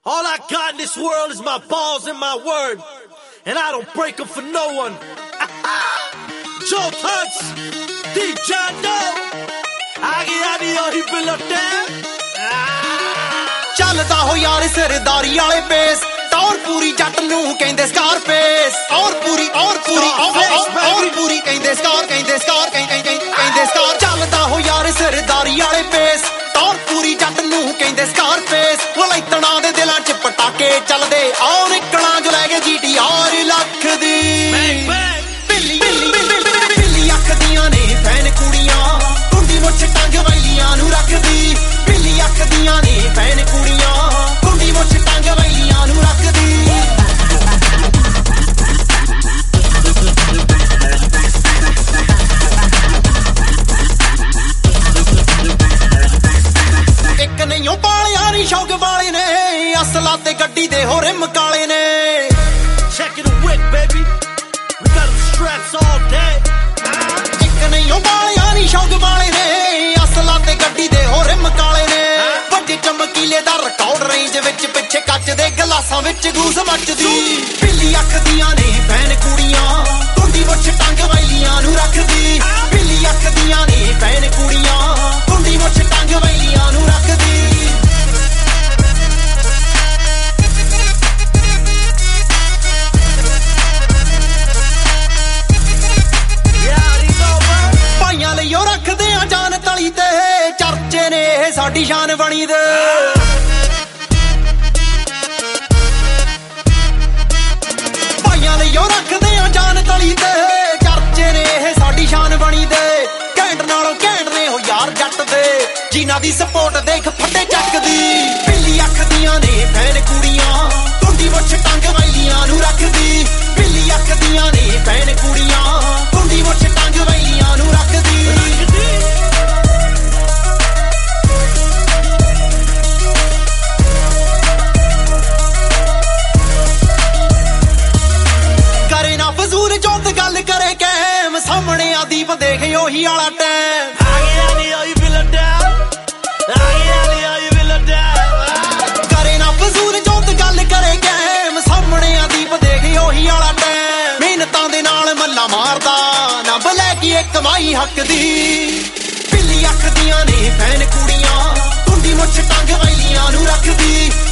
All I got in this world is my balls and my word, and I don't break them for no one. Joe Touch, DJ No, ਆਗੇ ਉਹੀ ਬਿਲਟੇ ਚੱਲਦਾ ਹੋ ਯਾਰ ਸਰਦਾਰੀ ਵਾਲੇ base ਟੌਰ ਪੂਰੀ ਜੱਟ ਨੂੰ ਕਹਿੰਦੇ ਸਕਾਰਫੇਸ ਔਰ ਪੂਰੀ ਕਹਿੰਦੇ ਸਕਾਰ ਚੱਲਦਾ ਹੋ ਯਾਰ ਸਰਦਾਰੀ ਵਾਲੇ ਬੇਸ ਟੌਰ ਪੂਰੀ ਜੱਟ ਨੂੰ ਕਹਿੰਦੇ ਸਕਾਰਫੇਸ ਵਲੈਤਣਾ ਦੇ ਦਿਲਾਂ 'ਚ ਪਟਾਕੇ ਚੱਲਦੇ ਆਉ ਨਿਕਲਾਂ ਜੋ ਲੈ ਕੇ GTR ਲੱਖ ਦੀ ਬਿੱਲੀ ਅੱਖ ਦੀਆਂ ਨੇ ਫੈਨ ਕੁੜੀਆਂ ਕੁੰਡੀ ਮੁੱਛ ਟੰਗ ਵੈਲੀਆਂ ਨੂੰ ਰੱਖਦੀ ਬਿੱਲੀ ਅੱਖ ਦੀਆਂ ਨੇ ਫੈਨ ਕੁੜੀਆਂ ਕੁੰਡੀ ਮੁੱਛ ਟੰਗ ਵੈਲੀਆਂ ਨੂੰ ਰੱਖਦੀ ਇੱਕ ਨਹੀਂ ਉਹ ਬਾਲਿਆਂ ਨੀ ਸ਼ੌਕ ਵਾਲੇ ਨੇ ਅਸਲਾ ਤੇ ਗੱਡੀ ਦੇ ਹੋ ਰਿਮ ਕਾਲੇ ਨੇ checking the whip baby, we got them straps all day. ਇੱਕ ਨਹੀਂ ਉਹ ਬਾਲਿਆਂ ਨੀ ਸ਼ੌਕ ਵਾਲੇ ਨੇ ਅਸਲਾ ਤੇ ਗੱਡੀ ਦੇ ਹੋ ਰਿਮ ਕਾਲੇ ਨੇ ਵੱਡੇ ਚਮਕੀਲੇ ਦਾ ਰਿਕਾਰਡ ਰੇਂਜ ਵਿੱਚ ਪਿੱਛੇ ਕੱਚ ਦੇ ਗਲਾਸਾਂ ਵਿੱਚ ਗੂਸ ਮੱਚਦੀ ਬਿੱਲੀ ਅੱਖ ਦੀਆਂ ਨੇ ਫੈਨ ਕੁੜੀਆਂ ਕੁੰਡੀ ਮੁੱਛ ਟੰਗ ਵੈਲੀਆਂ ਨੂੰ ਰੱਖਦੀ ਬਿੱਲੀ ਅੱਖ ਦੀਆਂ ਨੇ ਫੈਨ ਕੁੜੀਆਂ ਕੁੰਡੀ ਮੁੱਛ ਟੰਗ ਵੈਲੀਆਂ ਨੂੰ ਰੱਖਦੀ ਭਾਈਆਂ ਲਈ ਉਹ ਰੱਖਦੇ ਆ ਜਾਨ ਤਲੀ ਤੇ ਚਰਚੇ ਨੇ ਇਹ ਸਾਡੀ ਸ਼ਾਨ ਬਣੀ ਦੇ ਭਾਈਆਂ ਲਈ ਉਹ ਰੱਖਦੇ ਆ ਜਾਨ ਤਲੀ ਤੇ ਚਰਚੇ ਨੇ ਇਹ ਸਾਡੀ ਸ਼ਾਨ ਬਣੀ ਦੇ ਘੈਂਟ ਨਾਲੋਂ ਘੈਂਟ ਨੇ ਉਹ ਯਾਰ ਜੱਟ ਦੇ ਜਿਨ੍ਹਾਂ ਦੀ ਸਪੋਰਟ ਦੇਖ ਫੱਟੇ ਚੱਕਦੀ ਬਿੱਲੀ ਅੱਖ ਦੀਆਂ ਨੇ ਫੈਨ ਕੁੜੀਆਂ ਕੁੰਡੀ ਮੁੱਛ ਟੰਗ ਵੈਲੀਆਂ ਨੂੰ ਰੱਖਦੀ ਬਿੱਲੀ ਅੱਖ ਦੀਆਂ ਨੇ ਫੈਨ ਕੁੜੀਆਂ ਕੁੰਡੀ ਮੁੱਛ ਟੰਗ ਵੈਲੀਆਂ ਨੂੰ ਰੱਖਦੀ ਕਰੇ ਨਾ ਫਜ਼ੂਲ ਜੋਤ ਗੱਲ ਕਰੇ ਕੈਮ ਸਾਹਮਣੇ ਆ ਦੀਪ ਦੇਖ ਉਹੀ ਵਾਲਾ ਟਾਈਮ ਉਹੀ ਬਿਲਟੇ ਕਰੇ ਨਾ ਫਜ਼ੂਲ ਜੋਤ ਗੱਲ ਕਰੇ ਕੈਮ ਸਾਹਮਣੇ ਆ ਦੀਪ ਦੇਖ ਉਹੀ ਵਾਲਾ ਟਾਈਮ ਮਿਹਨਤਾਂ ਦੇ ਨਾਲ ਮੱਲਾ ਮਾਰਦਾ ਨਾ ਬਲੇ ਕੀ ਇੱਕ ਕਮਾਈ ਹੱਕ ਦੀ ਬਿੱਲੀ ਅੱਖ ਦੀਆਂ ਨੇ ਫੈਨ ਕੁੜੀਆਂ ਕੁੰਡੀ ਮੁੱਛ ਟੰਗ ਵੈਲੀਆਂ ਨੂੰ ਰੱਖਦੀ